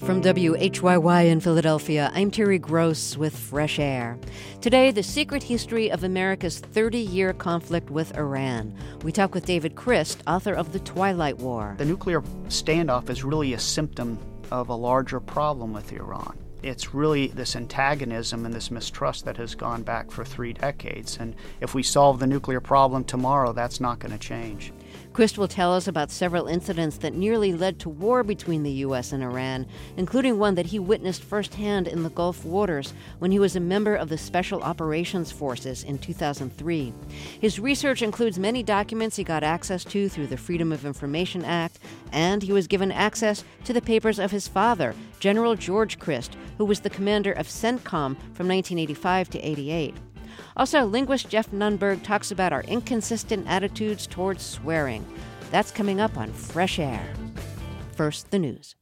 From WHYY in Philadelphia, I'm Terry Gross with Fresh Air. Today, the secret history of America's 30-year conflict with Iran. We talk with David Christ, author of The Twilight War. The nuclear standoff is really a symptom of a larger problem with Iran. It's really this antagonism and this mistrust that has gone back for 3 decades. And if we solve the nuclear problem tomorrow, that's not going to change. Christ will tell us about several incidents that nearly led to war between the U.S. and Iran, including one that he witnessed firsthand in the Gulf waters when he was a member of the Special Operations Forces in 2003. His research includes many documents he got access to through the Freedom of Information Act, and he was given access to the papers of his father, General George Christ, who was the commander of CENTCOM from 1985 to 88. Also, linguist Jeff Nunberg talks about our inconsistent attitudes towards swearing. That's coming up on Fresh Air. First, the news.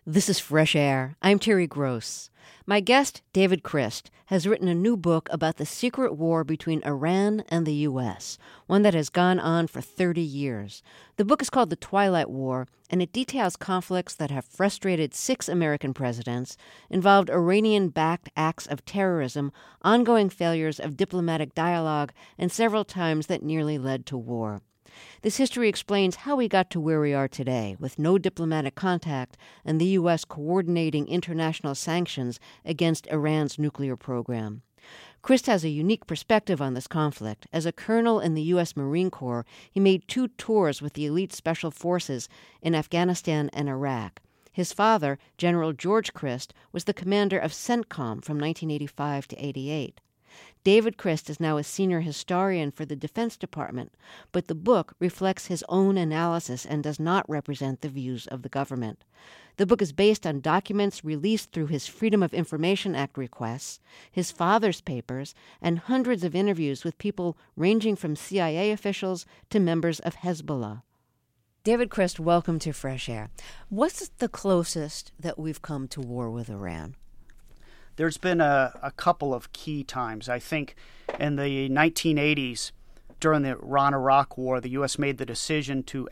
This is Fresh Air. I'm Terry Gross. My guest, David Crist, has written a new book about the secret war between Iran and the U.S., one that has gone on for 30 years. The book is called The Twilight War, and it details conflicts that have frustrated 6 American presidents, involved Iranian-backed acts of terrorism, ongoing failures of diplomatic dialogue, and several times that nearly led to war. This history explains how we got to where we are today, with no diplomatic contact and the U.S. coordinating international sanctions against Iran's nuclear program. Crist has a unique perspective on this conflict. As a colonel in the U.S. Marine Corps, he made 2 tours with the elite special forces in Afghanistan and Iraq. His father, General George Crist, was the commander of CENTCOM from 1985 to 88. David Crist is now a senior historian for the Defense Department, but the book reflects his own analysis and does not represent the views of the government. The book is based on documents released through his Freedom of Information Act requests, his father's papers, and hundreds of interviews with people ranging from CIA officials to members of Hezbollah. David Crist, welcome to Fresh Air. What's the closest that we've come to war with Iran? There's been a couple of key times. I think in the 1980s, during the Iran-Iraq War, the U.S. made the decision to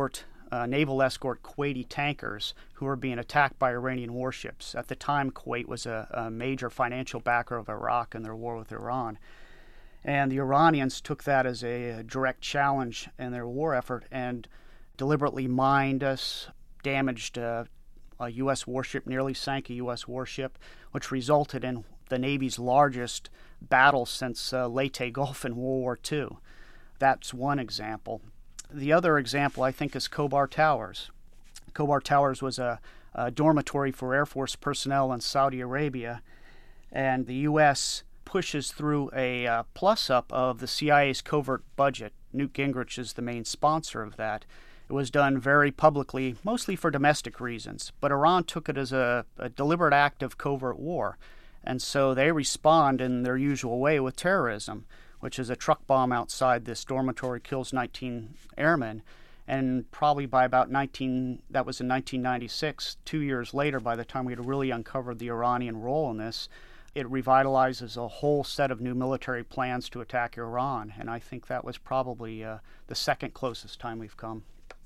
naval escort Kuwaiti tankers who were being attacked by Iranian warships. At the time, Kuwait was a major financial backer of Iraq in their war with Iran. And the Iranians took that as a direct challenge in their war effort and deliberately mined us, damaged a U.S. warship, nearly sank a U.S. warship, which resulted in the Navy's largest battle since Leyte Gulf in World War II. That's one example. The other example, I think, is Khobar Towers. Khobar Towers was a dormitory for Air Force personnel in Saudi Arabia, and the U.S. pushes through a plus-up of the CIA's covert budget. Newt Gingrich is the main sponsor of that. It was done very publicly, mostly for domestic reasons, but Iran took it as a deliberate act of covert war, and so they respond in their usual way with terrorism, which is a truck bomb outside this dormitory kills 19 airmen, and probably by about that was in 1996, 2 years later, by the time we had really uncovered the Iranian role in this, it revitalizes a whole set of new military plans to attack Iran, and I think that was probably the second closest time we've come.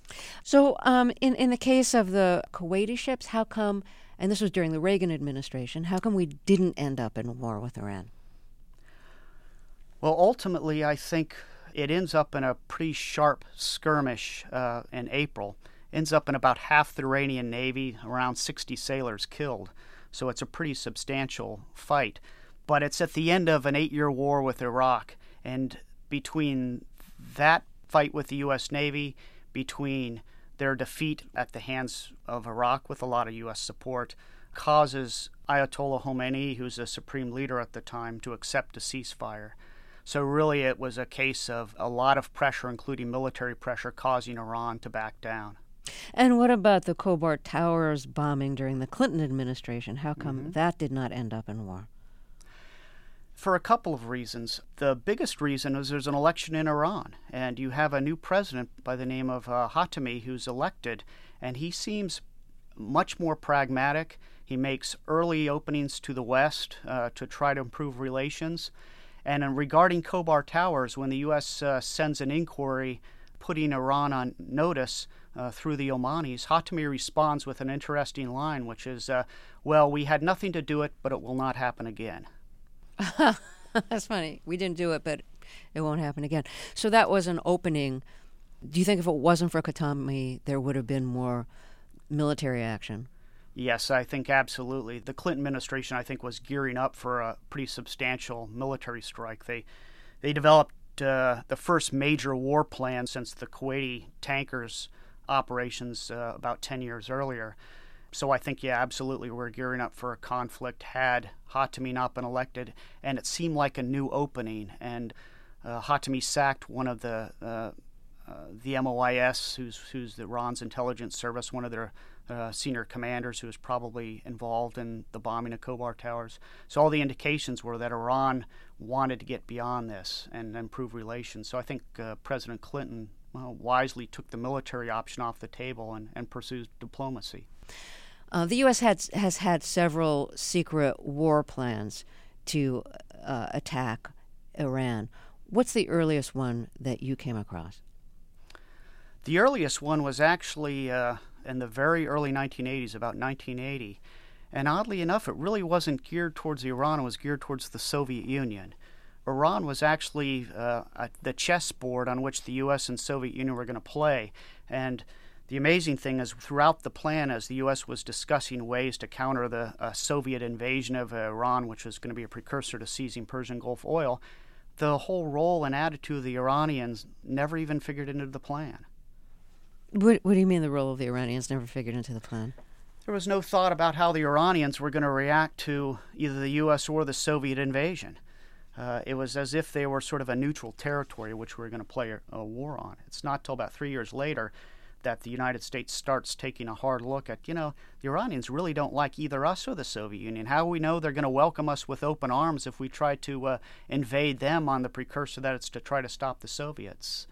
So in the case of the Kuwaiti ships, how come, and this was during the Reagan administration, how come we didn't end up in war with Iran? Well, ultimately, I think it ends up in a pretty sharp skirmish in April. Ends up in about half the Iranian Navy, around 60 sailors killed. So it's a pretty substantial fight. But it's at the end of an 8-year war with Iraq. And between that fight with the U.S. Navy, between their defeat at the hands of Iraq with a lot of U.S. support, causes Ayatollah Khomeini, who's the supreme leader at the time, to accept a ceasefire. So really it was a case of a lot of pressure, including military pressure, causing Iran to back down. And what about the Khobar Towers bombing during the Clinton administration? How come that did not end up in war? For a couple of reasons. The biggest reason is there's an election in Iran, and you have a new president by the name of Khatami who's elected, and he seems much more pragmatic. He makes early openings to the West to try to improve relations. And regarding Khobar Towers, when the U.S. Sends an inquiry putting Iran on notice through the Omanis, Khatami responds with an interesting line, which is, well, we had nothing to do it, but it will not happen again. That's funny. We didn't do it, but it won't happen again. So that was an opening. Do you think if it wasn't for Khatami, there would have been more military action? Yes, I think absolutely. The Clinton administration, I think, was gearing up for a pretty substantial military strike. They developed the first major war plan since the Kuwaiti tankers operations about 10 years earlier. So I think, yeah, absolutely, we're gearing up for a conflict had Khatami not been elected, and it seemed like a new opening. And Khatami sacked one of the MOIS, who's the Iran's intelligence service, one of their senior commanders who was probably involved in the bombing of Khobar Towers. So all the indications were that Iran wanted to get beyond this and improve relations. So I think President Clinton wisely took the military option off the table and pursued diplomacy. The U.S. has had several secret war plans to attack Iran. What's the earliest one that you came across? The earliest one was actually in the very early 1980s, about 1980. And oddly enough, it really wasn't geared towards Iran, it was geared towards the Soviet Union. Iran was actually the chessboard on which the U.S. and Soviet Union were going to play. And the amazing thing is, throughout the plan, as the U.S. was discussing ways to counter the Soviet invasion of Iran, which was going to be a precursor to seizing Persian Gulf oil, the whole role and attitude of the Iranians never even figured into the plan. What do you mean the role of the Iranians never figured into the plan? There was no thought about how the Iranians were going to react to either the U.S. or the Soviet invasion. It was as if they were sort of a neutral territory which we were going to play a war on. It's not till about 3 years later that the United States starts taking a hard look at, the Iranians really don't like either us or the Soviet Union. How do we know they're going to welcome us with open arms if we try to invade them on the precursor that it's to try to stop the Soviets?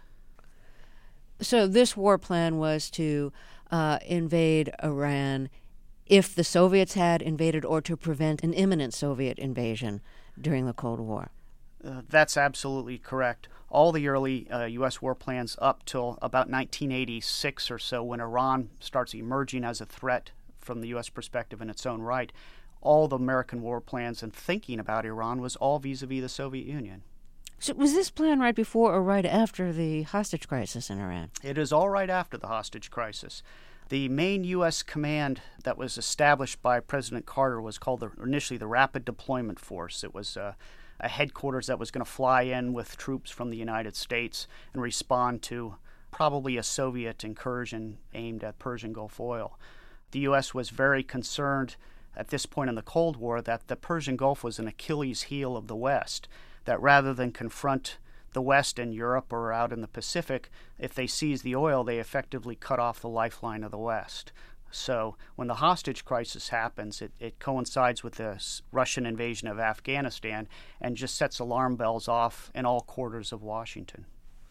So this war plan was to invade Iran if the Soviets had invaded, or to prevent an imminent Soviet invasion during the Cold War. That's absolutely correct. All the early U.S. war plans up till about 1986 or so, when Iran starts emerging as a threat from the U.S. perspective in its own right, all the American war plans and thinking about Iran was all vis-a-vis the Soviet Union. So was this plan right before or right after the hostage crisis in Iran? It is all right after the hostage crisis. The main U.S. command that was established by President Carter was called initially the Rapid Deployment Force. It was a headquarters that was going to fly in with troops from the United States and respond to probably a Soviet incursion aimed at Persian Gulf oil. The U.S. was very concerned at this point in the Cold War that the Persian Gulf was an Achilles heel of the West, that rather than confront the West in Europe or out in the Pacific, if they seize the oil, they effectively cut off the lifeline of the West. So when the hostage crisis happens, it coincides with the Russian invasion of Afghanistan and just sets alarm bells off in all quarters of Washington.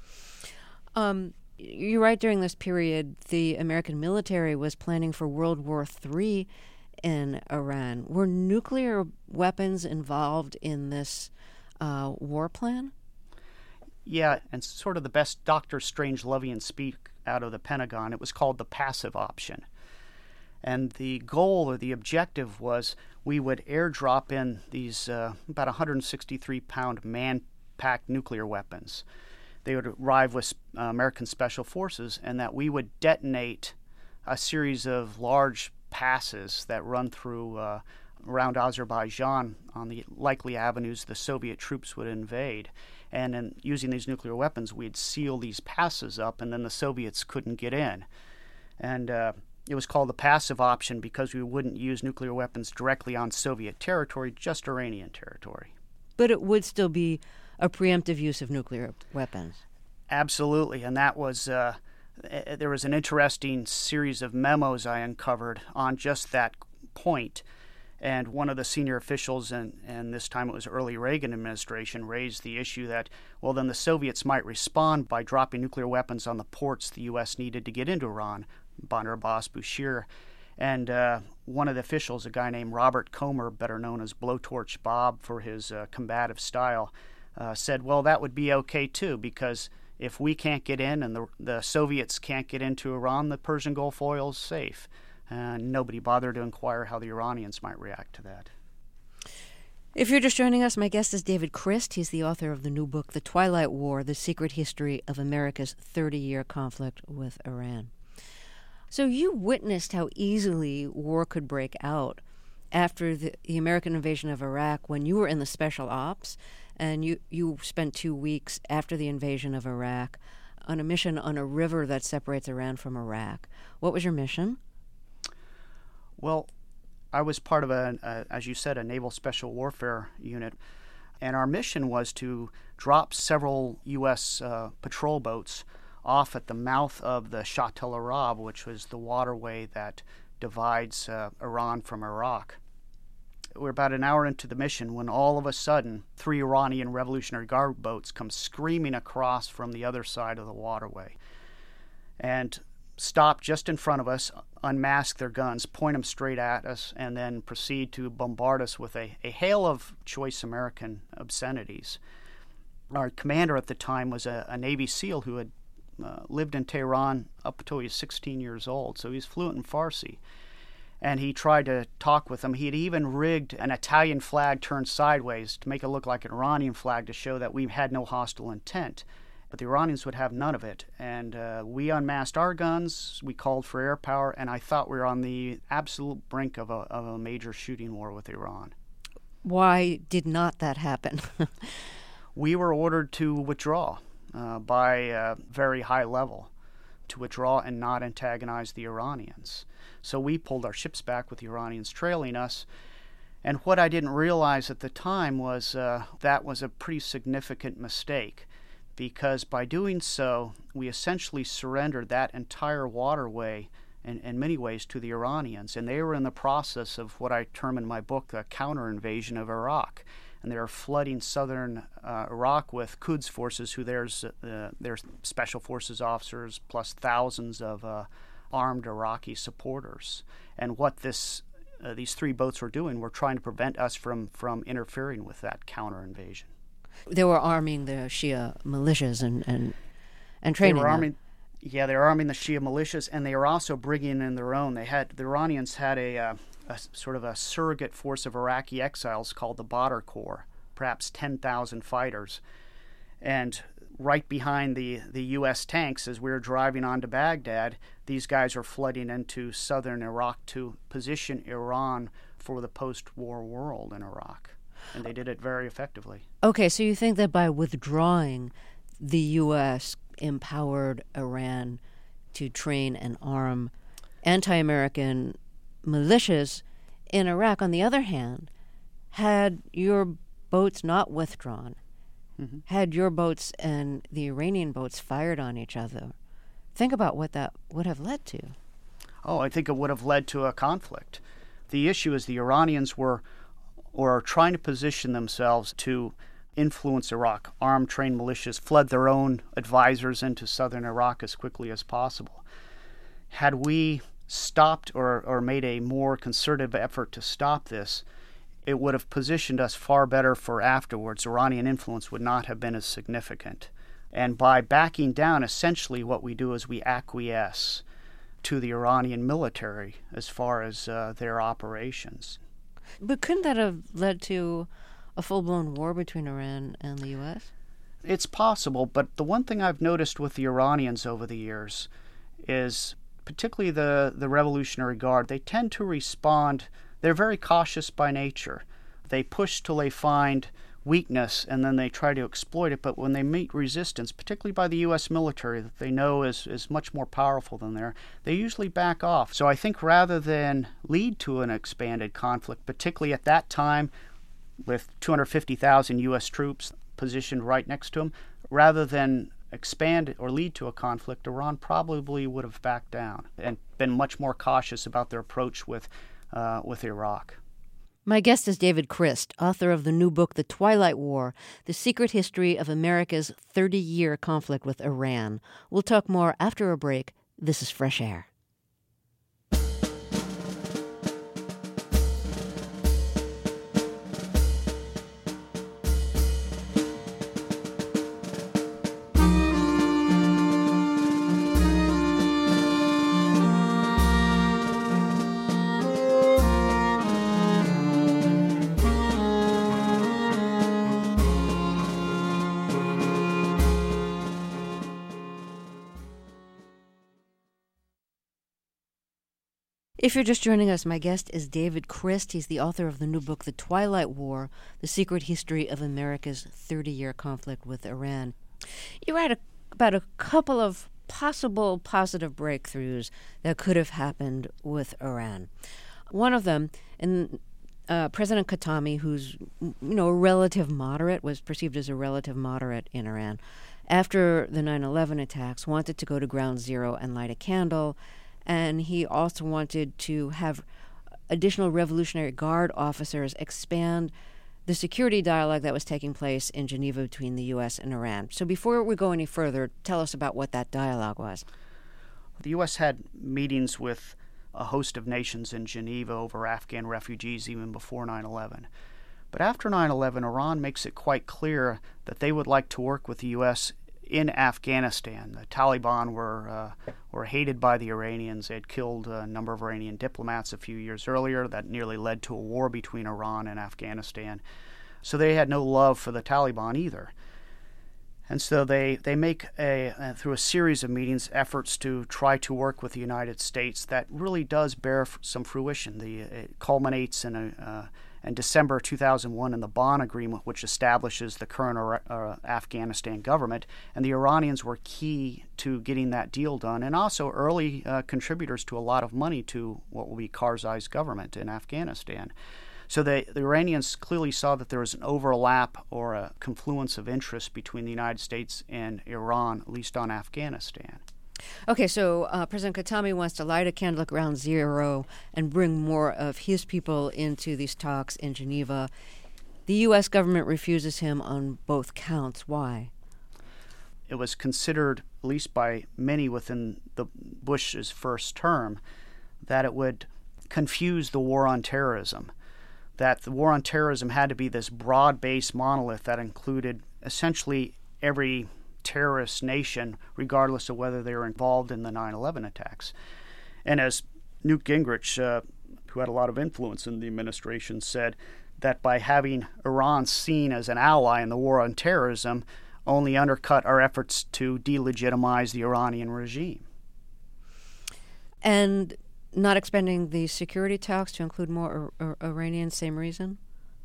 You're right, during this period, the American military was planning for World War III in Iran. Were nuclear weapons involved in this war plan? Yeah, and sort of the best Dr. Strange-Lovian speak out of the Pentagon. It was called the passive option. And the goal or the objective was we would airdrop in these about 163-pound man-packed nuclear weapons. They would arrive with American Special Forces, and that we would detonate a series of large passes that run through around Azerbaijan on the likely avenues the Soviet troops would invade. And in using these nuclear weapons, we'd seal these passes up, and then the Soviets couldn't get in. And it was called the passive option because we wouldn't use nuclear weapons directly on Soviet territory, just Iranian territory. But it would still be a preemptive use of nuclear weapons. Absolutely, and that was there was an interesting series of memos I uncovered on just that point. And one of the senior officials, and this time it was early Reagan administration, raised the issue that, well, then the Soviets might respond by dropping nuclear weapons on the ports the U.S. needed to get into Iran, Bandar Abbas, Bushehr. And one of the officials, a guy named Robert Comer, better known as Blowtorch Bob for his combative style, said, well, that would be okay too, because if we can't get in and the Soviets can't get into Iran, the Persian Gulf oil is safe. Nobody bothered to inquire how the Iranians might react to that. If you're just joining us, my guest is David Crist. He's the author of the new book, The Twilight War, The Secret History of America's 30-Year Conflict with Iran. So you witnessed how easily war could break out after the American invasion of Iraq when you were in the Special Ops, and you spent 2 weeks after the invasion of Iraq on a mission on a river that separates Iran from Iraq. What was your mission? Well, I was part of as you said, a naval special warfare unit, and our mission was to drop several U.S. patrol boats off at the mouth of the Shatt el-Arab, which was the waterway that divides Iran from Iraq. We're about an hour into the mission when all of a sudden 3 Iranian Revolutionary Guard boats come screaming across from the other side of the waterway. And stop just in front of us, unmask their guns, point them straight at us, and then proceed to bombard us with a hail of choice American obscenities. Our commander at the time was a Navy SEAL who had lived in Tehran up until he was 16 years old, so he's fluent in Farsi. And he tried to talk with them. He had even rigged an Italian flag turned sideways to make it look like an Iranian flag to show that we had no hostile intent. But the Iranians would have none of it. And we unmasked our guns, we called for air power, and I thought we were on the absolute brink of a major shooting war with Iran. Why did not that happen? We were ordered to withdraw by a very high level, to withdraw and not antagonize the Iranians. So we pulled our ships back with the Iranians trailing us. And what I didn't realize at the time was that was a pretty significant mistake, because by doing so, we essentially surrendered that entire waterway in many ways to the Iranians. And they were in the process of what I term in my book a counter-invasion of Iraq. And they were flooding southern Iraq with Quds forces, who there's special forces officers, plus thousands of armed Iraqi supporters. And what these three boats were doing were trying to prevent us from interfering with that counter-invasion. They were arming the Shia militias and training them. They were arming the Shia militias, and they were also bringing in their own. The Iranians had a sort of a surrogate force of Iraqi exiles called the Badr Corps, perhaps 10,000 fighters. And right behind the U.S. tanks, as we were driving on to Baghdad, these guys are flooding into southern Iraq to position Iran for the post-war world in Iraq. And they did it very effectively. Okay, so you think that by withdrawing, the U.S. empowered Iran to train and arm anti-American militias in Iraq. On the other hand, had your boats not withdrawn, had your boats and the Iranian boats fired on each other, think about what that would have led to. Oh, I think it would have led to a conflict. The issue is the Iranians were trying to position themselves to influence Iraq. Armed, trained militias fled their own advisors into southern Iraq as quickly as possible. Had we stopped or made a more concerted effort to stop this, it would have positioned us far better for afterwards. Iranian influence would not have been as significant. And by backing down, essentially what we do is we acquiesce to the Iranian military as far as their operations. But couldn't that have led to a full-blown war between Iran and the U.S.? It's possible, but the one thing I've noticed with the Iranians over the years is, particularly the Revolutionary Guard, they tend to respond. They're very cautious by nature. They push till they find weakness, and then they try to exploit it. But when they meet resistance, particularly by the U.S. military that they know is much more powerful than they usually back off. So I think rather than lead to an expanded conflict, particularly at that time with 250,000 U.S. troops positioned right next to them, rather than expand or lead to a conflict, Iran probably would have backed down and been much more cautious about their approach with Iraq. My guest is David Crist, author of the new book, The Twilight War, The Secret History of America's 30-Year Conflict with Iran. We'll talk more after a break. This is Fresh Air. If you're just joining us, my guest is David Crist. He's the author of the new book, The Twilight War, The Secret History of America's 30-Year Conflict with Iran. You write about a couple of possible positive breakthroughs that could have happened with Iran. One of them, President Khatami, who's a relative moderate, was perceived as a relative moderate in Iran, after the 9/11 attacks, wanted to go to ground zero and light a candle. And he also wanted to have additional Revolutionary Guard officers expand the security dialogue that was taking place in Geneva between the U.S. and Iran. So before we go any further, tell us about what that dialogue was. The U.S. had meetings with a host of nations in Geneva over Afghan refugees even before 9/11. But after 9/11, Iran makes it quite clear that they would like to work with the U.S. in Afghanistan. The Taliban were hated by the Iranians. They had killed a number of Iranian diplomats a few years earlier. That nearly led to a war between Iran and Afghanistan. So they had no love for the Taliban either. And so they make, through a series of meetings, efforts to try to work with the United States that really does bear some fruition. It culminates in December 2001 in the Bonn Agreement, which establishes the current Afghanistan government. And the Iranians were key to getting that deal done, and also early contributors to a lot of money to what will be Karzai's government in Afghanistan. So the Iranians clearly saw that there was an overlap or a confluence of interest between the United States and Iran, at least on Afghanistan. Okay, so President Khatami wants to light a candle at ground zero and bring more of his people into these talks in Geneva. The U.S. government refuses him on both counts. Why? It was considered, at least by many within the Bush's first term, that it would confuse the war on terrorism, that the war on terrorism had to be this broad-based monolith that included essentially every terrorist nation, regardless of whether they were involved in the 9/11 attacks. And as Newt Gingrich, who had a lot of influence in the administration, said, that by having Iran seen as an ally in the war on terrorism only undercut our efforts to delegitimize the Iranian regime. And not expanding the security talks to include more Iranians, same reason?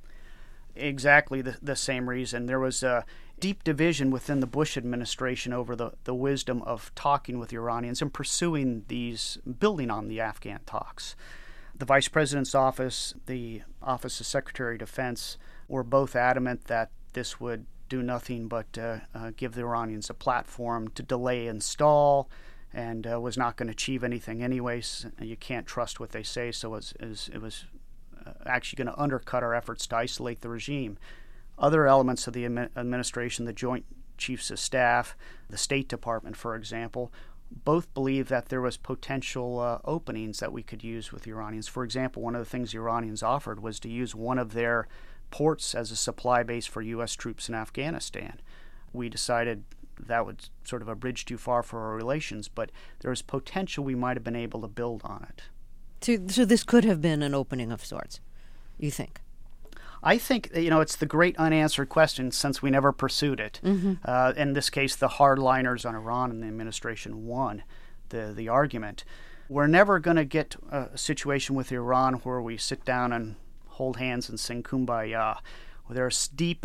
Exactly the same reason. There was a deep division within the Bush administration over the wisdom of talking with the Iranians and pursuing these, building on the Afghan talks. The Vice President's office, the Office of Secretary of Defense, were both adamant that this would do nothing but give the Iranians a platform to delay and stall, and was not going to achieve anything anyways. You can't trust what they say, so it was actually going to undercut our efforts to isolate the regime. Other elements of the administration, the Joint Chiefs of Staff, the State Department, for example, both believe that there was potential openings that we could use with the Iranians. For example, one of the things the Iranians offered was to use one of their ports as a supply base for U.S. troops in Afghanistan. We decided that was sort of a bridge too far for our relations, but there was potential we might have been able to build on it. So this could have been an opening of sorts, you think? I think, it's the great unanswered question since we never pursued it. Mm-hmm. In this case, the hardliners on Iran and the administration won the argument. We're never going to get a situation with Iran where we sit down and hold hands and sing Kumbaya. There's deep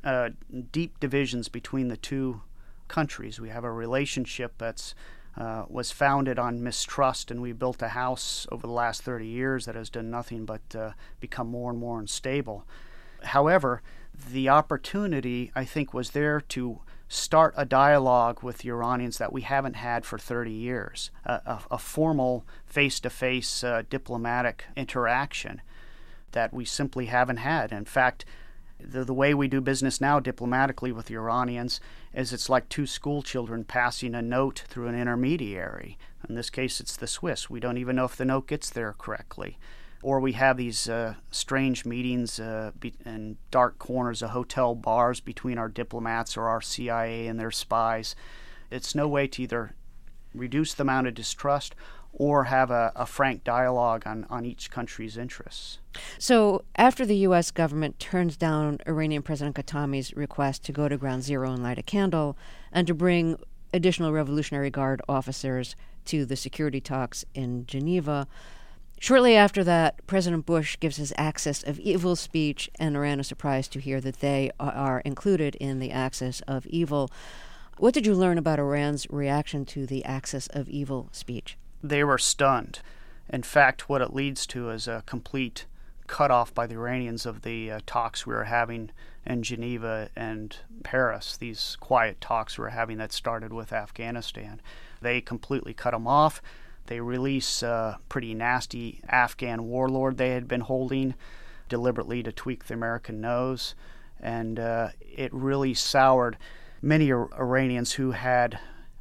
divisions between the two countries. We have a relationship that's was founded on mistrust, and we built a house over the last 30 years that has done nothing but become more and more unstable. However, the opportunity, I think, was there to start a dialogue with the Iranians that we haven't had for 30 years, a formal face-to-face diplomatic interaction that we simply haven't had. In fact, the way we do business now diplomatically with the Iranians is it's like two school children passing a note through an intermediary. In this case, it's the Swiss. We don't even know if the note gets there correctly. Or we have these strange meetings in dark corners of hotel bars between our diplomats or our CIA and their spies. It's no way to either reduce the amount of distrust or have a frank dialogue on each country's interests. So after the U.S. government turns down Iranian President Khatami's request to go to Ground Zero and light a candle and to bring additional Revolutionary Guard officers to the security talks in Geneva, shortly after that, President Bush gives his Axis of Evil speech, and Iran is surprised to hear that they are included in the Axis of Evil. What did you learn about Iran's reaction to the Axis of Evil speech? They were stunned. In fact, what it leads to is a complete cutoff by the Iranians of the talks we were having in Geneva and Paris, these quiet talks we were having that started with Afghanistan. They completely cut them off. They release a pretty nasty Afghan warlord they had been holding deliberately to tweak the American nose, and it really soured many Iranians who had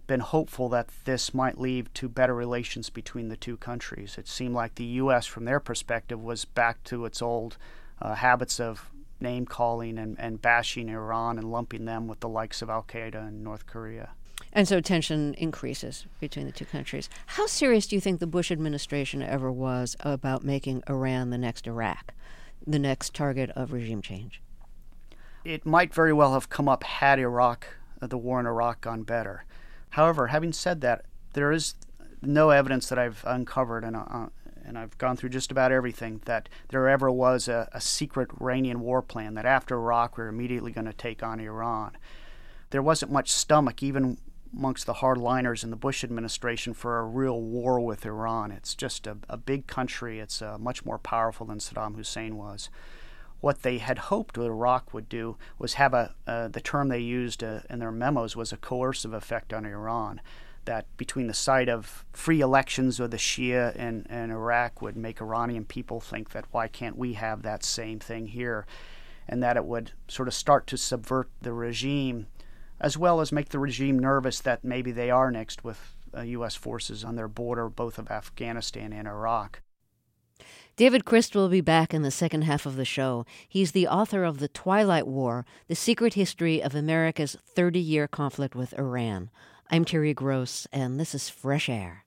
been hopeful that this might lead to better relations between the two countries. It seemed like the U.S., from their perspective, was back to its old habits of name-calling and bashing Iran and lumping them with the likes of al-Qaeda and North Korea. And so tension increases between the two countries. How serious do you think the Bush administration ever was about making Iran the next Iraq, the next target of regime change? It might very well have come up had the war in Iraq gone better. However, having said that, there is no evidence that I've uncovered, and I've gone through just about everything, that there ever was a secret Iranian war plan, that after Iraq we're immediately going to take on Iran. There wasn't much stomach, even amongst the hardliners in the Bush administration, for a real war with Iran. It's just a big country. It's much more powerful than Saddam Hussein was. What they had hoped that Iraq would do was have the term they used in their memos was a coercive effect on Iran, that between the sight of free elections of the Shia in Iraq would make Iranian people think that why can't we have that same thing here, and that it would sort of start to subvert the regime, as well as make the regime nervous that maybe they are next with U.S. forces on their border, both of Afghanistan and Iraq. David Crist will be back in the second half of the show. He's the author of The Twilight War, The Secret History of America's 30-Year Conflict with Iran. I'm Terry Gross, and this is Fresh Air.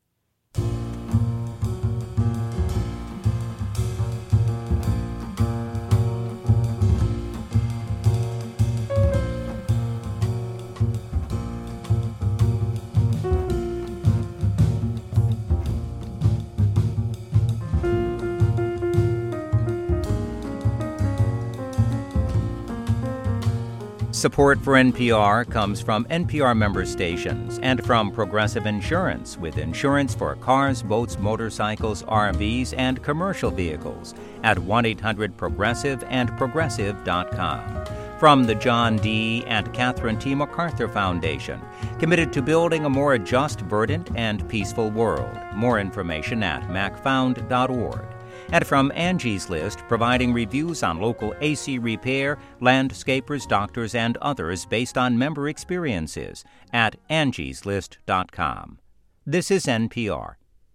Support for NPR comes from NPR member stations and from Progressive Insurance, with insurance for cars, boats, motorcycles, RVs, and commercial vehicles at 1-800-PROGRESSIVE and Progressive.com. From the John D. and Catherine T. MacArthur Foundation, committed to building a more just, verdant, and peaceful world. More information at macfound.org. And from Angie's List, providing reviews on local AC repair, landscapers, doctors, and others based on member experiences at angieslist.com. This is NPR.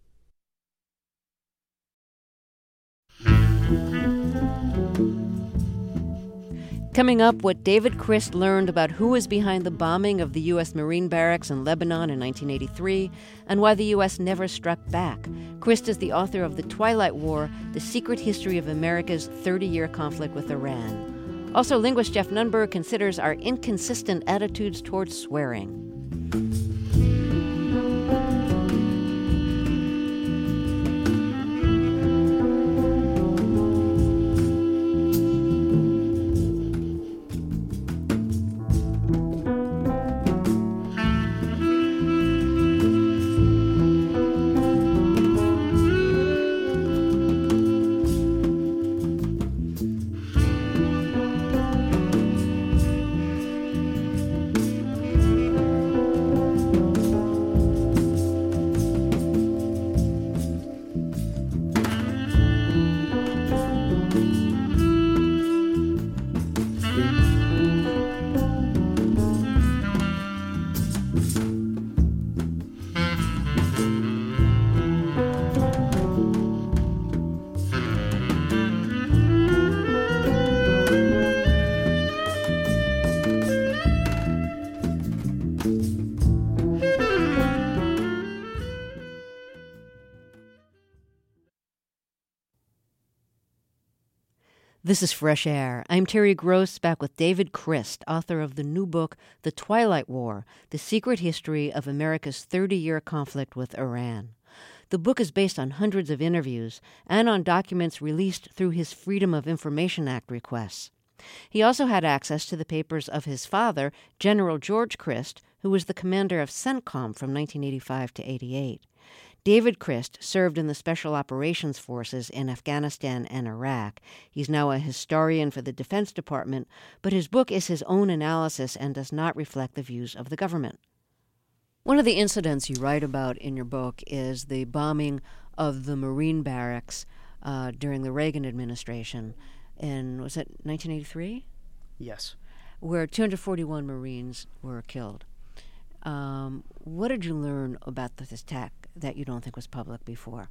Coming up, what David Crist learned about who was behind the bombing of the U.S. Marine barracks in Lebanon in 1983 and why the U.S. never struck back. Crist is the author of The Twilight War, The Secret History of America's 30-Year Conflict with Iran. Also, linguist Jeff Nunberg considers our inconsistent attitudes towards swearing. This is Fresh Air. I'm Terry Gross, back with David Crist, author of the new book, The Twilight War, The Secret History of America's 30-Year Conflict with Iran. The book is based on hundreds of interviews and on documents released through his Freedom of Information Act requests. He also had access to the papers of his father, General George Crist, who was the commander of CENTCOM from 1985 to 88. David Crist served in the Special Operations Forces in Afghanistan and Iraq. He's now a historian for the Defense Department, but his book is his own analysis and does not reflect the views of the government. One of the incidents you write about in your book is the bombing of the Marine barracks during the Reagan administration in, was it 1983? Yes. Where 241 Marines were killed. What did you learn about this attack that you don't think was public before?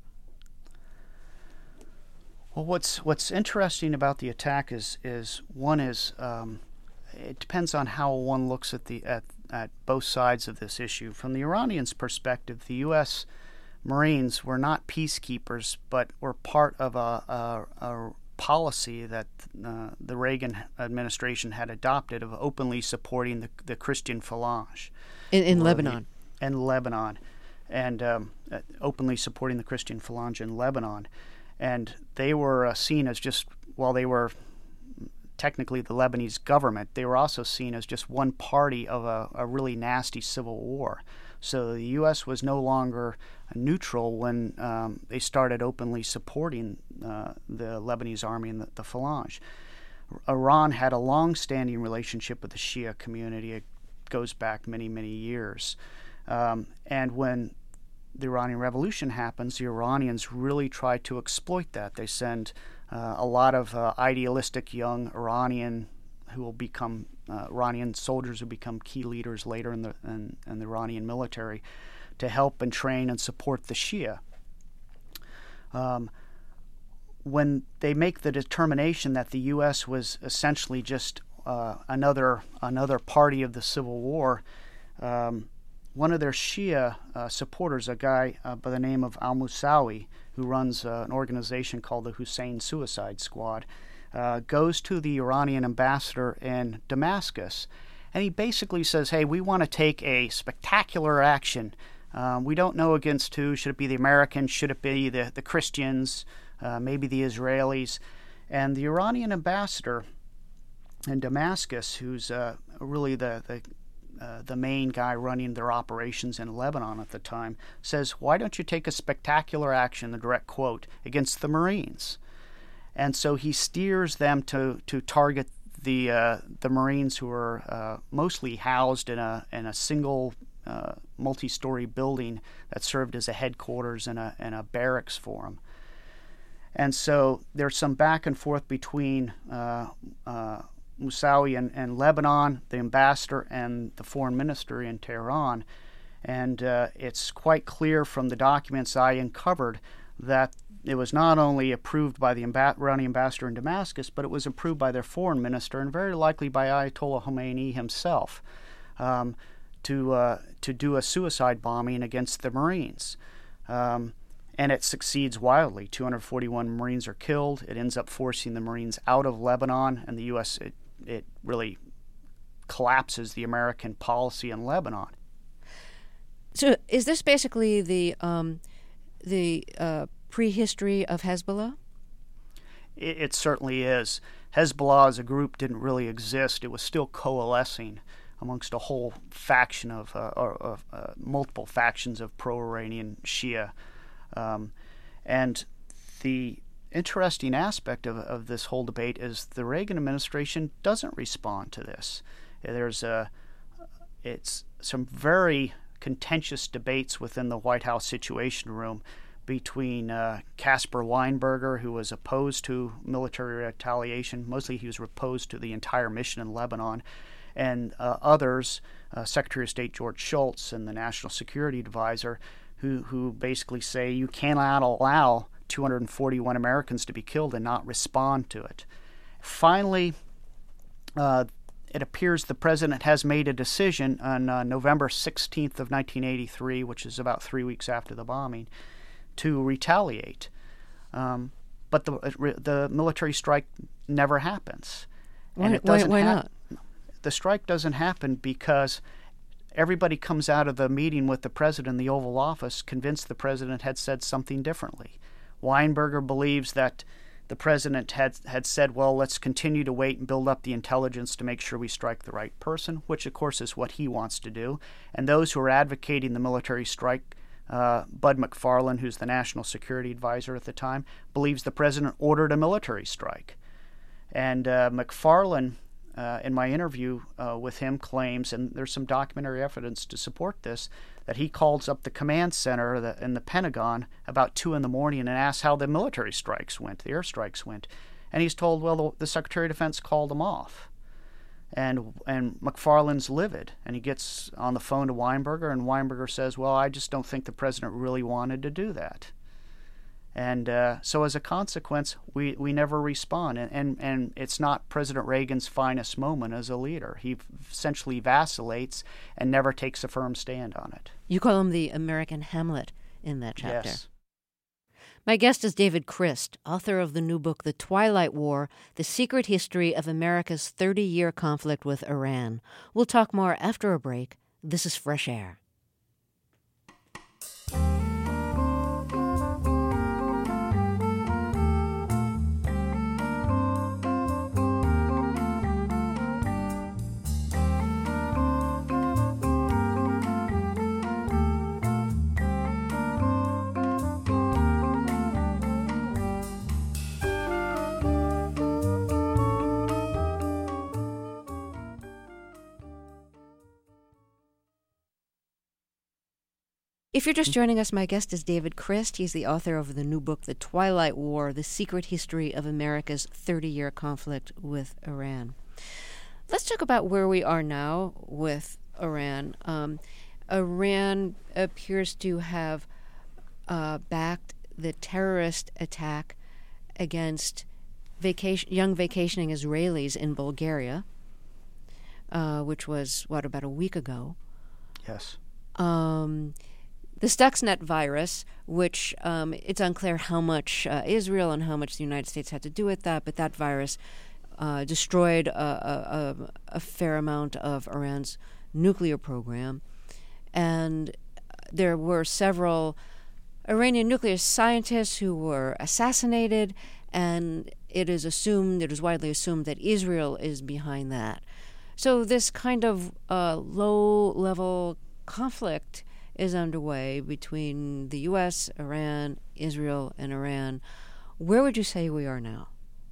Well, what's interesting about the attack is it depends on how one looks at both sides of this issue. From the Iranians' perspective, the U.S. Marines were not peacekeepers, but were part of a policy that the Reagan administration had adopted of openly supporting the Christian Phalange in Lebanon. In Lebanon, and openly supporting the Christian Phalange in Lebanon. And they were seen as just, while they were technically the Lebanese government, they were also seen as just one party of a really nasty civil war. So the U.S. was no longer neutral when they started openly supporting the Lebanese army and the Phalange. Iran had a long-standing relationship with the Shia community. It goes back many, many years. And when the Iranian Revolution happens, the Iranians really try to exploit that. They send a lot of idealistic young Iranian soldiers who become key leaders later in the Iranian military to help and train and support the Shia. When they make the determination that the U.S. was essentially just another party of the Civil War, one of their Shia supporters, a guy by the name of al-Musawi, who runs an organization called the Hussein Suicide Squad, goes to the Iranian ambassador in Damascus, and he basically says, hey, we want to take a spectacular action. We don't know against who. Should it be the Americans? Should it be the Christians? Maybe the Israelis? And the Iranian ambassador in Damascus, who's really the main guy running their operations in Lebanon at the time, says, why don't you take a spectacular action, the direct quote, against the Marines? And so he steers them to target the Marines who are mostly housed in a single multi-story building that served as a headquarters and a barracks for them. And so there's some back and forth between Musawi and Lebanon, the ambassador, and the foreign minister in Tehran. And it's quite clear from the documents I uncovered that it was not only approved by the Iranian ambassador in Damascus, but it was approved by their foreign minister and very likely by Ayatollah Khomeini himself to do a suicide bombing against the Marines. And it succeeds wildly. 241 Marines are killed. It ends up forcing the Marines out of Lebanon, and the U.S., it really collapses the American policy in Lebanon. So is this basically the prehistory of Hezbollah? It certainly is. Hezbollah as a group didn't really exist. It was still coalescing amongst a whole faction of multiple factions of pro-Iranian Shia. And the interesting aspect of this whole debate is the Reagan administration doesn't respond to this. It's some very contentious debates within the White House Situation Room between Caspar Weinberger, who was opposed to military retaliation. Mostly he was opposed to the entire mission in Lebanon, and others, Secretary of State George Shultz and the National Security Advisor, who basically say you cannot allow 241 Americans to be killed and not respond to it. Finally, it appears the president has made a decision on November 16th of 1983, which is about 3 weeks after the bombing, to retaliate. But the military strike never happens. Why not? The strike doesn't happen because everybody comes out of the meeting with the president in the Oval Office convinced the president had said something differently. Weinberger believes that the president had said, well, let's continue to wait and build up the intelligence to make sure we strike the right person, which, of course, is what he wants to do. And those who are advocating the military strike, Bud McFarlane, who's the National Security Advisor at the time, believes the president ordered a military strike. And McFarlane, in my interview with him, claims, and there's some documentary evidence to support this, that he calls up the command center in the Pentagon about 2 in the morning and asks how the military strikes went, the airstrikes went. And he's told, well, the Secretary of Defense called them off. And McFarlane's livid, and he gets on the phone to Weinberger, and Weinberger says, well, I just don't think the president really wanted to do that. And so as a consequence, we never respond. And it's not President Reagan's finest moment as a leader. He essentially vacillates and never takes a firm stand on it. You call him the American Hamlet in that chapter. Yes. My guest is David Crist, author of the new book, The Twilight War, The Secret History of America's 30-Year Conflict with Iran. We'll talk more after a break. This is Fresh Air. If you're just joining us, my guest is David Crist. He's the author of the new book, The Twilight War, The Secret History of America's 30-Year Conflict with Iran. Let's talk about where we are now with Iran. Iran appears to have backed the terrorist attack against young vacationing Israelis in Bulgaria, which was, about a week ago? Yes. The Stuxnet virus, which it's unclear how much Israel and how much the United States had to do with that, but that virus destroyed a fair amount of Iran's nuclear program. And there were several Iranian nuclear scientists who were assassinated, and it is widely assumed that Israel is behind that. So this kind of low-level conflict is underway between the U.S., Iran, Israel, and Iran. Where would you say we are now?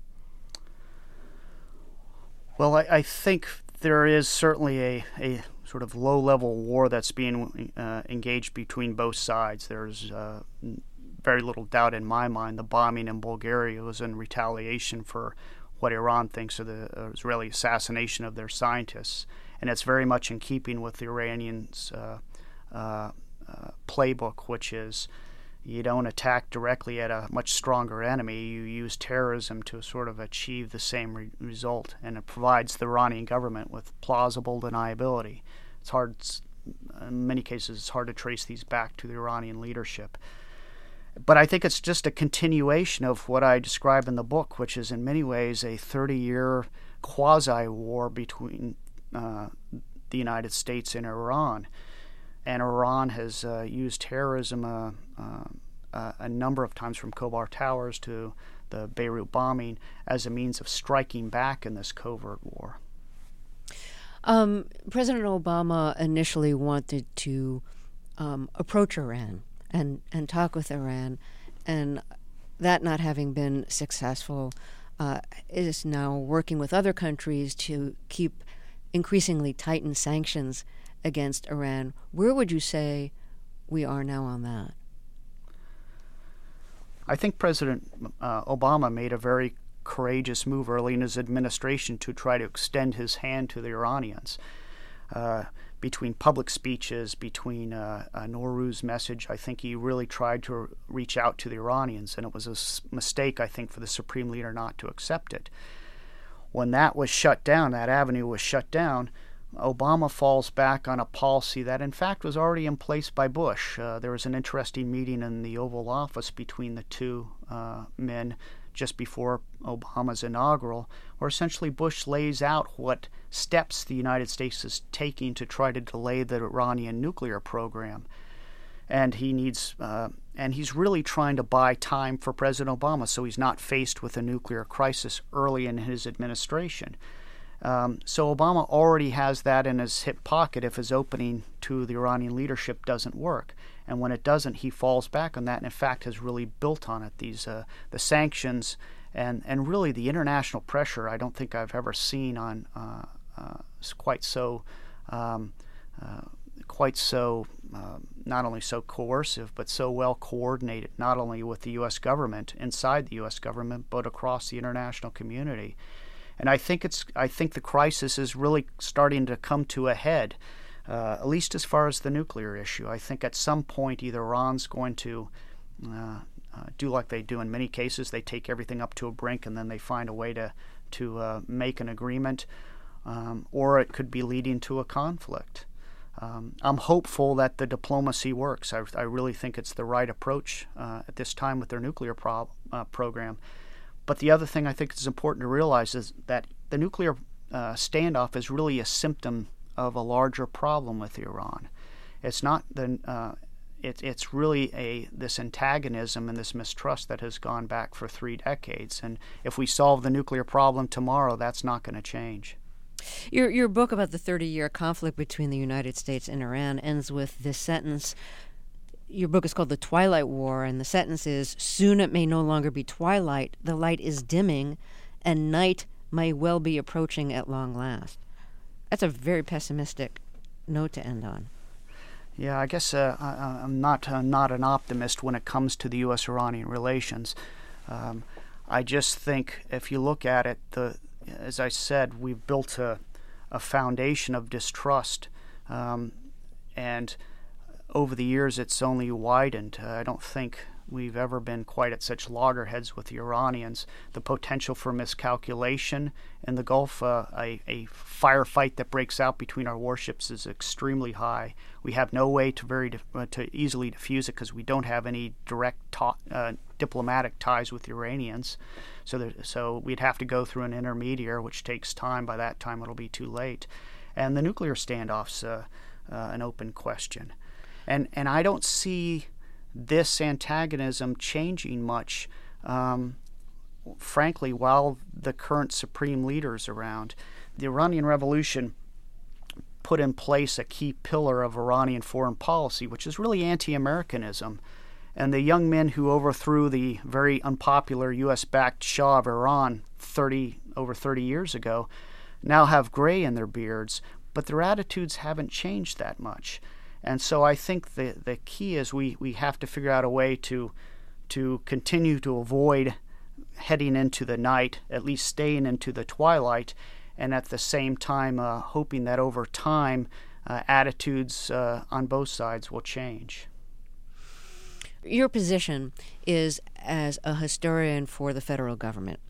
Well, I think there is certainly a sort of low-level war that's being engaged between both sides. There's very little doubt in my mind the bombing in Bulgaria was in retaliation for what Iran thinks of the Israeli assassination of their scientists. And it's very much in keeping with the Iranians' playbook, which is you don't attack directly at a much stronger enemy. You use terrorism to sort of achieve the same result, and it provides the Iranian government with plausible deniability. It's hard, in many cases, it's hard to trace these back to the Iranian leadership. But I think it's just a continuation of what I describe in the book, which is in many ways a 30-year quasi-war between the United States and Iran. And Iran has used terrorism a number of times, from Khobar Towers to the Beirut bombing, as a means of striking back in this covert war. President Obama initially wanted to approach Iran and talk with Iran, and that not having been successful, is now working with other countries to keep increasingly tightened sanctions against Iran. Where would you say we are now on that? I think President Obama made a very courageous move early in his administration to try to extend his hand to the Iranians. Between public speeches, between Nowruz message, I think he really tried to reach out to the Iranians, and it was a mistake, I think, for the Supreme Leader not to accept it. When that was shut down, that avenue was shut down, Obama falls back on a policy that, in fact, was already in place by Bush. There was an interesting meeting in the Oval Office between the two men just before Obama's inaugural, where essentially Bush lays out what steps the United States is taking to try to delay the Iranian nuclear program. And he's really trying to buy time for President Obama so he's not faced with a nuclear crisis early in his administration. So Obama already has that in his hip pocket if his opening to the Iranian leadership doesn't work. And when it doesn't, he falls back on that, and in fact has really built on it. The sanctions and really the international pressure I don't think I've ever seen on quite so not only so coercive, but so well coordinated, not only with the U.S. government, inside the U.S. government, but across the international community. And I think the crisis is really starting to come to a head, at least as far as the nuclear issue. I think at some point either Iran's going to do like they do in many cases. They take everything up to a brink and then they find a way to make an agreement, or it could be leading to a conflict. I'm hopeful that the diplomacy works. I really think it's the right approach at this time with their nuclear program. But the other thing I think is important to realize is that the nuclear standoff is really a symptom of a larger problem with Iran. It's not it's really this antagonism and this mistrust that has gone back for 3 decades. And if we solve the nuclear problem tomorrow, that's not going to change. Your book about the 30-year conflict between the United States and Iran ends with this sentence. Your book is called The Twilight War, and the sentence is, "Soon it may no longer be twilight, the light is dimming, and night may well be approaching at long last." That's a very pessimistic note to end on. Yeah, I guess I'm not an optimist when it comes to the U.S.-Iranian relations. I just think if you look at it, as I said, we've built a foundation of distrust, and over the years it's only widened. I don't think we've ever been quite at such loggerheads with the Iranians. The potential for miscalculation in the Gulf, a firefight that breaks out between our warships is extremely high. We have no way to easily diffuse it because we don't have any direct diplomatic ties with the Iranians. So we'd have to go through an intermediary, which takes time. By that time, it'll be too late. And the nuclear standoff's an open question. And I don't see this antagonism changing much, frankly, while the current supreme leader's around. The Iranian Revolution put in place a key pillar of Iranian foreign policy, which is really anti-Americanism. And the young men who overthrew the very unpopular U.S.-backed Shah of Iran over 30 years ago now have gray in their beards, but their attitudes haven't changed that much. And so I think the key is we have to figure out a way to continue to avoid heading into the night, at least staying into the twilight, and at the same time hoping that over time attitudes on both sides will change. Your position is as a historian for the federal government.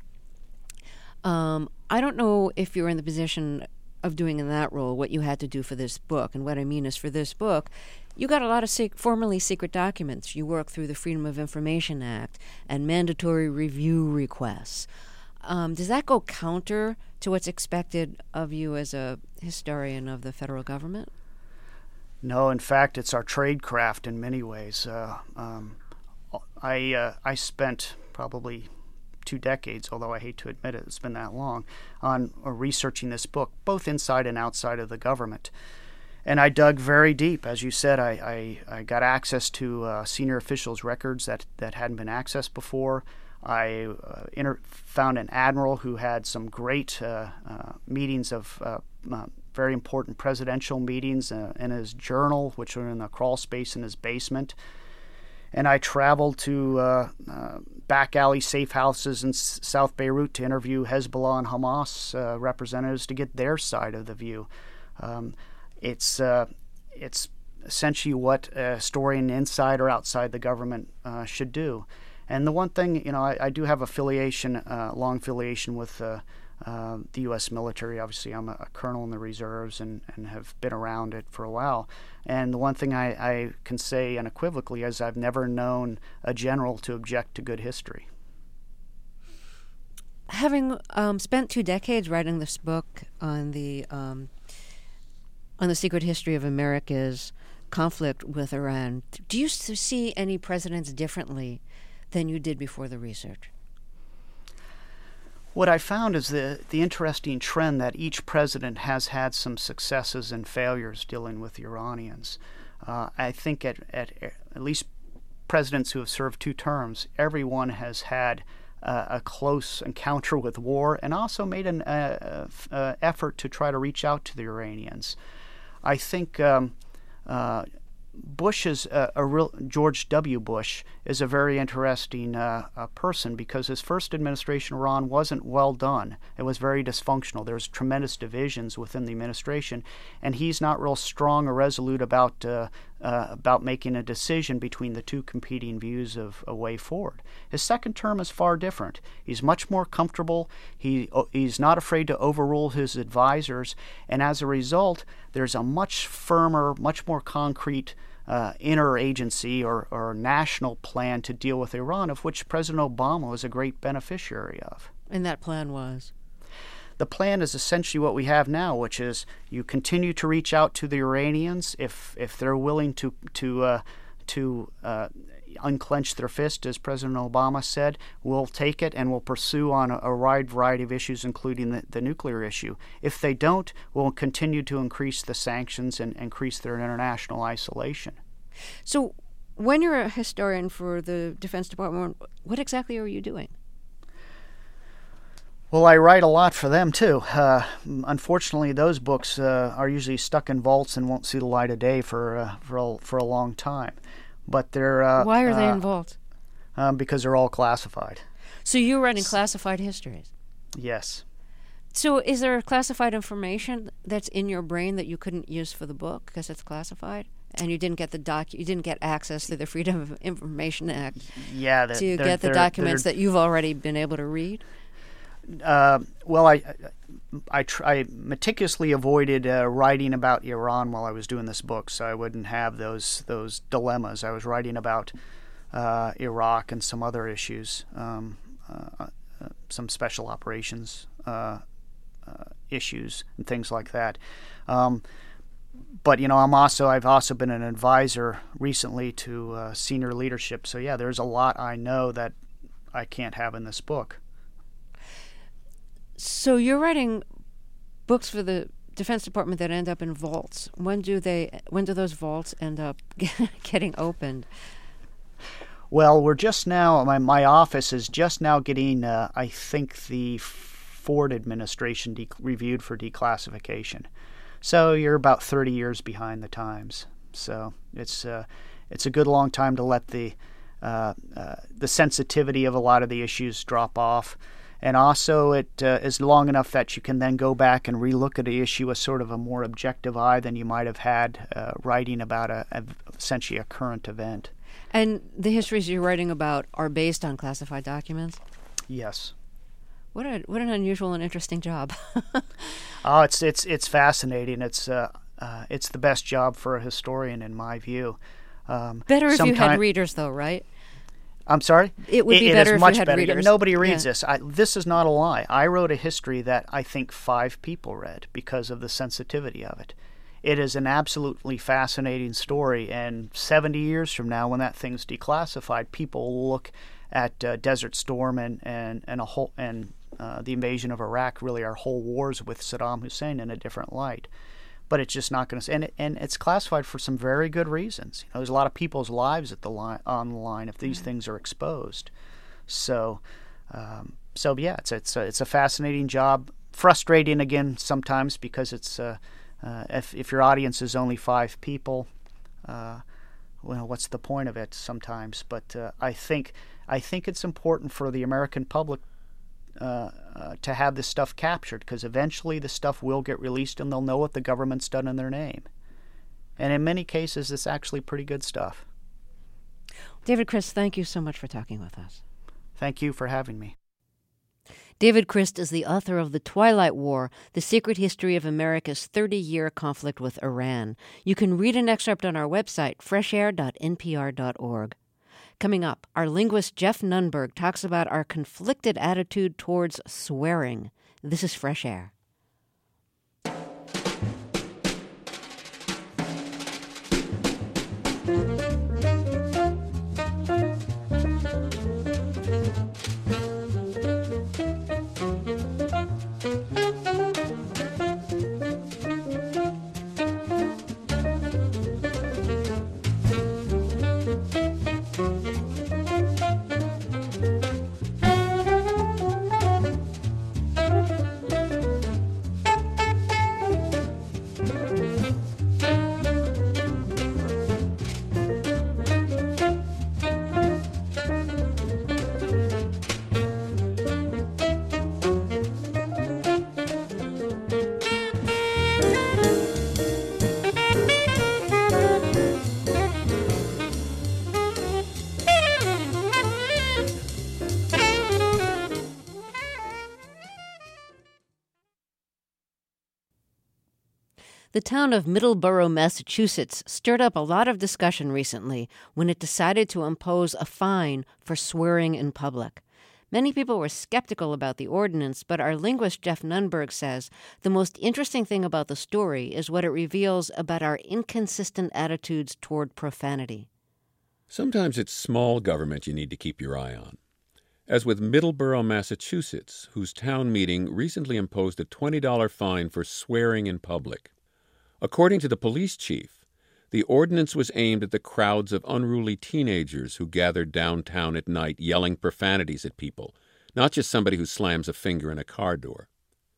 I don't know if you're in the position of doing in that role what you had to do for this book. And what I mean is, for this book, you got a lot of formerly secret documents. You worked through the Freedom of Information Act and mandatory review requests. Does that go counter to what's expected of you as a historian of the federal government? No, in fact, it's our tradecraft in many ways. I spent probably 2 decades, although I hate to admit it, it's been that long, on researching this book, both inside and outside of the government. And I dug very deep. As you said, I got access to senior officials' records that hadn't been accessed before. I found an admiral who had some great meetings of very important presidential meetings in his journal, which were in the crawl space in his basement. And I traveled to back alley safe houses in South Beirut to interview Hezbollah and Hamas representatives to get their side of the view. It's essentially what a historian inside or outside the government should do. And the one thing, I do have long affiliation with the U.S. military. Obviously, I'm a colonel in the reserves and have been around it for a while. And the one thing I can say unequivocally is I've never known a general to object to good history. Having spent 2 decades writing this book on the secret history of America's conflict with Iran, do you see any presidents differently than you did before the research? What I found is the interesting trend that each president has had some successes and failures dealing with the Iranians. I think at least presidents who have served 2 terms, everyone has had a close encounter with war and also made an effort to try to reach out to the Iranians. I think Bush is George W. Bush is a very interesting person, because his first administration, Iran, wasn't well done. It was very dysfunctional. There's tremendous divisions within the administration, and he's not real strong or resolute about making a decision between the two competing views of a way forward. His second term is far different. He's much more comfortable. He's not afraid to overrule his advisors, and as a result, there's a much firmer, much more concrete interagency or national plan to deal with Iran, of which President Obama was a great beneficiary of. And that plan was? The plan is essentially what we have now, which is you continue to reach out to the Iranians if they're willing to unclench their fist, as President Obama said. We'll take it and we'll pursue on a wide variety of issues, including the nuclear issue. If they don't, we'll continue to increase the sanctions and increase their international isolation. So when you're a historian for the Defense Department, what exactly are you doing? Well, I write a lot for them, too. Unfortunately, those books are usually stuck in vaults and won't see the light of day for a long time. But they're why are they in vaults? Because they're all classified. So you're writing classified histories? Yes. So is there classified information that's in your brain that you couldn't use for the book because it's classified, and you didn't get you didn't get access to the Freedom of Information Act? Yeah, to get the documents that you've already been able to read. Well, I meticulously avoided writing about Iran while I was doing this book, so I wouldn't have those dilemmas. I was writing about Iraq and some other issues, some special operations issues and things like that. But I've also been an advisor recently to senior leadership. So yeah, there's a lot I know that I can't have in this book. So you're writing books for the Defense Department that end up in vaults. When do those vaults end up getting opened? Well, we're just now, my office is just now getting, I think, the Ford administration reviewed for declassification. So you're about 30 years behind the times. So it's a good long time to let the sensitivity of a lot of the issues drop off. And also it is long enough that you can then go back and relook at the issue with sort of a more objective eye than you might have had writing about essentially a current event. And the histories you're writing about are based on classified documents? Yes. What an unusual and interesting job. Oh, it's fascinating. It's the best job for a historian in my view. Better if you had readers, though, right? I'm sorry? It would be better if you had readers. Nobody reads this. This is not a lie. I wrote a history that I think 5 people read because of the sensitivity of it. It is an absolutely fascinating story, and 70 years from now, when that thing's declassified, people will look at Desert Storm and the invasion of Iraq, really our whole wars with Saddam Hussein, in a different light. But it's just not going to. And it's classified for some very good reasons. There's a lot of people's lives on the line if these things are exposed. So yeah, it's a fascinating job. Frustrating again sometimes because it's if your audience is only 5 people, what's the point of it sometimes? But I think it's important for the American public to have this stuff captured, because eventually the stuff will get released and they'll know what the government's done in their name. And in many cases, it's actually pretty good stuff. David Crist, thank you so much for talking with us. Thank you for having me. David Crist is the author of The Twilight War, The Secret History of America's 30-Year Conflict with Iran. You can read an excerpt on our website, freshair.npr.org. Coming up, our linguist Jeff Nunberg talks about our conflicted attitude towards swearing. This is Fresh Air. The town of Middleborough, Massachusetts, stirred up a lot of discussion recently when it decided to impose a fine for swearing in public. Many people were skeptical about the ordinance, but our linguist Jeff Nunberg says the most interesting thing about the story is what it reveals about our inconsistent attitudes toward profanity. Sometimes it's small government you need to keep your eye on. As with Middleborough, Massachusetts, whose town meeting recently imposed a $20 fine for swearing in public. According to the police chief, the ordinance was aimed at the crowds of unruly teenagers who gathered downtown at night yelling profanities at people, not just somebody who slams a finger in a car door.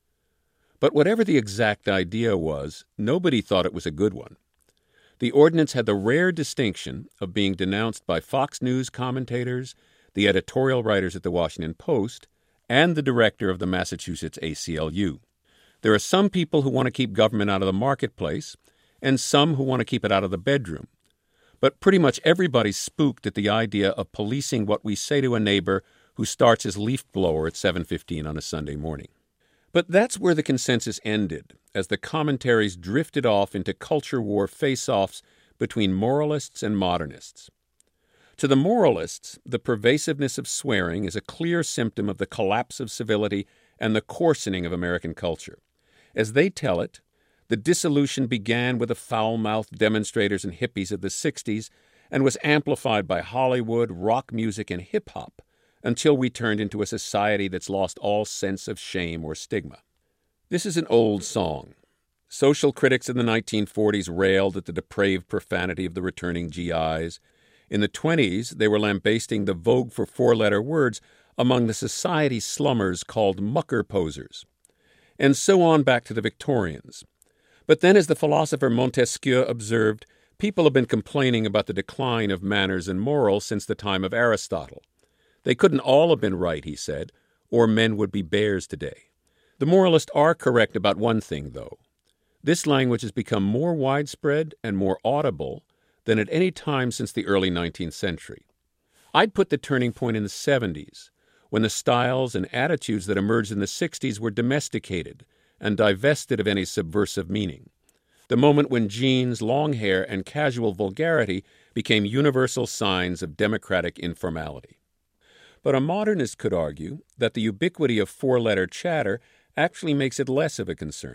But whatever the exact idea was, nobody thought it was a good one. The ordinance had the rare distinction of being denounced by Fox News commentators, the editorial writers at the Washington Post, and the director of the Massachusetts ACLU. There are some people who want to keep government out of the marketplace, and some who want to keep it out of the bedroom. But pretty much everybody's spooked at the idea of policing what we say to a neighbor who starts his leaf blower at 7:15 on a Sunday morning. But that's where the consensus ended, as the commentaries drifted off into culture war face-offs between moralists and modernists. To the moralists, the pervasiveness of swearing is a clear symptom of the collapse of civility and the coarsening of American culture. As they tell it, the dissolution began with the foul-mouthed demonstrators and hippies of the 60s and was amplified by Hollywood, rock music, and hip-hop until we turned into a society that's lost all sense of shame or stigma. This is an old song. Social critics in the 1940s railed at the depraved profanity of the returning GIs. In the 20s, they were lambasting the vogue for four-letter words among the society slummers called mucker posers. And so on back to the Victorians. But then, as the philosopher Montesquieu observed, people have been complaining about the decline of manners and morals since the time of Aristotle. They couldn't all have been right, he said, or men would be bears today. The moralists are correct about one thing, though. This language has become more widespread and more audible than at any time since the early 19th century. I'd put the turning point in the 70s, when the styles and attitudes that emerged in the 60s were domesticated and divested of any subversive meaning. The moment when jeans, long hair, and casual vulgarity became universal signs of democratic informality. But a modernist could argue that the ubiquity of four-letter chatter actually makes it less of a concern.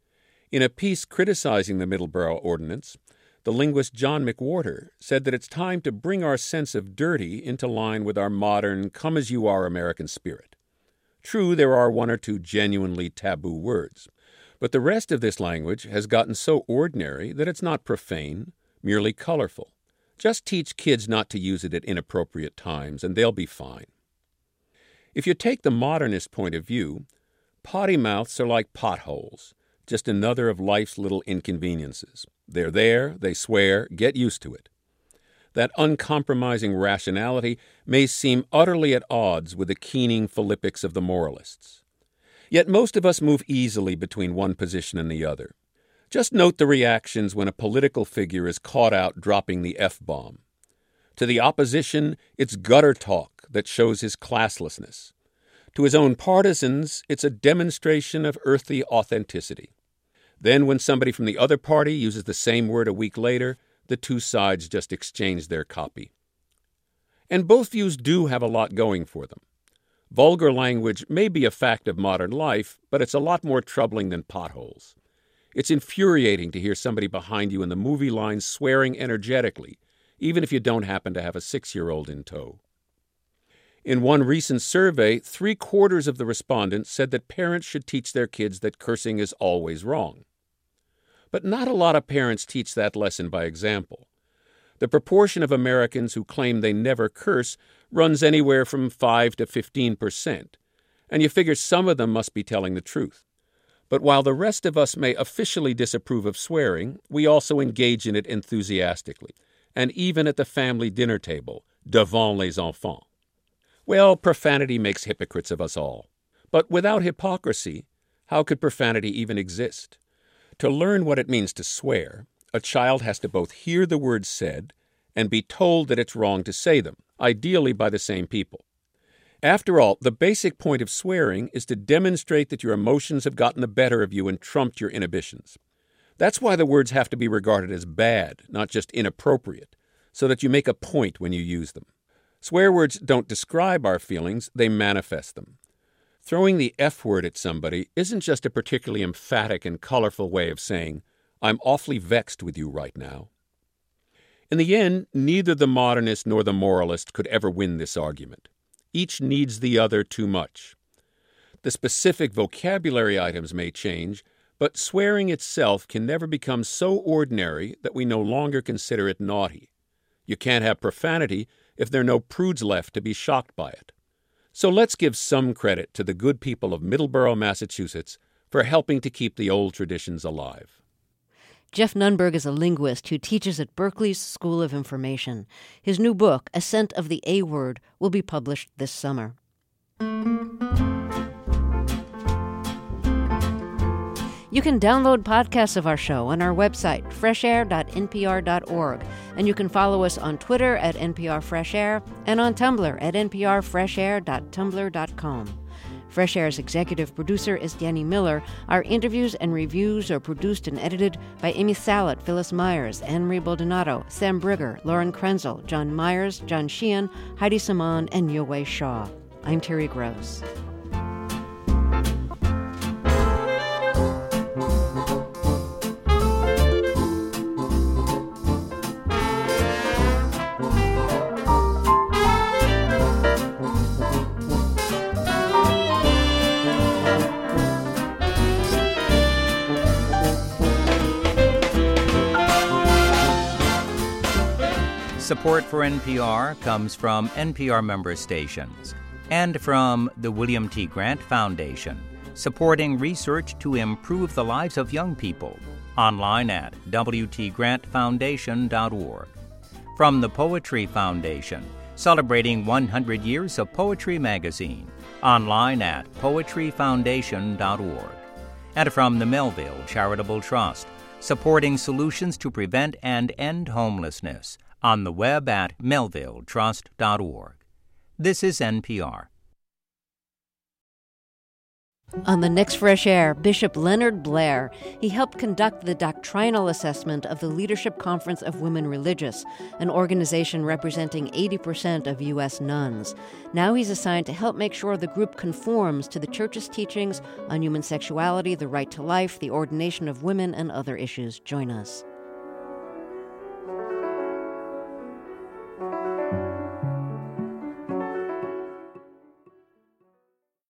In a piece criticizing the Middleborough Ordinance, the linguist John McWhorter said that it's time to bring our sense of dirty into line with our modern, come-as-you-are American spirit. True, there are one or two genuinely taboo words, but the rest of this language has gotten so ordinary that it's not profane, merely colorful. Just teach kids not to use it at inappropriate times, and they'll be fine. If you take the modernist point of view, potty mouths are like potholes, just another of life's little inconveniences. They're there, they swear, get used to it. That uncompromising rationality may seem utterly at odds with the keening philippics of the moralists. Yet most of us move easily between one position and the other. Just note the reactions when a political figure is caught out dropping the F-bomb. To the opposition, it's gutter talk that shows his classlessness. To his own partisans, it's a demonstration of earthy authenticity. Then when somebody from the other party uses the same word a week later, the two sides just exchange their copy. And both views do have a lot going for them. Vulgar language may be a fact of modern life, but it's a lot more troubling than potholes. It's infuriating to hear somebody behind you in the movie line swearing energetically, even if you don't happen to have a 6-year-old in tow. In one recent survey, 3/4 of the respondents said that parents should teach their kids that cursing is always wrong. But not a lot of parents teach that lesson by example. The proportion of Americans who claim they never curse runs anywhere from 5 to 15%, and you figure some of them must be telling the truth. But while the rest of us may officially disapprove of swearing, we also engage in it enthusiastically, and even at the family dinner table, devant les enfants. Well, profanity makes hypocrites of us all. But without hypocrisy, how could profanity even exist? To learn what it means to swear, a child has to both hear the words said and be told that it's wrong to say them, ideally by the same people. After all, the basic point of swearing is to demonstrate that your emotions have gotten the better of you and trumped your inhibitions. That's why the words have to be regarded as bad, not just inappropriate, so that you make a point when you use them. Swear words don't describe our feelings, they manifest them. Throwing the F word at somebody isn't just a particularly emphatic and colorful way of saying, I'm awfully vexed with you right now. In the end, neither the modernist nor the moralist could ever win this argument. Each needs the other too much. The specific vocabulary items may change, but swearing itself can never become so ordinary that we no longer consider it naughty. You can't have profanity if there are no prudes left to be shocked by it. So let's give some credit to the good people of Middleborough, Massachusetts, for helping to keep the old traditions alive. Jeff Nunberg is a linguist who teaches at Berkeley's School of Information. His new book, Ascent of the A Word, will be published this summer. You can download podcasts of our show on our website, freshair.npr.org, and you can follow us on Twitter at NPR Fresh Air and on Tumblr at nprfreshair.tumblr.com. Fresh Air's executive producer is Danny Miller. Our interviews and reviews are produced and edited by Amy Salet, Phyllis Myers, Anne-Marie Baldonado, Sam Brigger, Lauren Krenzel, John Myers, John Sheehan, Heidi Saman, and Yowei Shaw. I'm Terry Gross. Support for NPR comes from NPR member stations and from the William T. Grant Foundation, supporting research to improve the lives of young people. Online at wtgrantfoundation.org. From the Poetry Foundation, celebrating 100 years of Poetry magazine. Online at poetryfoundation.org. And from the Melville Charitable Trust, supporting solutions to prevent and end homelessness. On the web at melvilletrust.org. This is NPR. On the next Fresh Air, Bishop Leonard Blair. He helped conduct the doctrinal assessment of the Leadership Conference of Women Religious, an organization representing 80% of U.S. nuns. Now he's assigned to help make sure the group conforms to the Church's teachings on human sexuality, the right to life, the ordination of women, and other issues. Join us.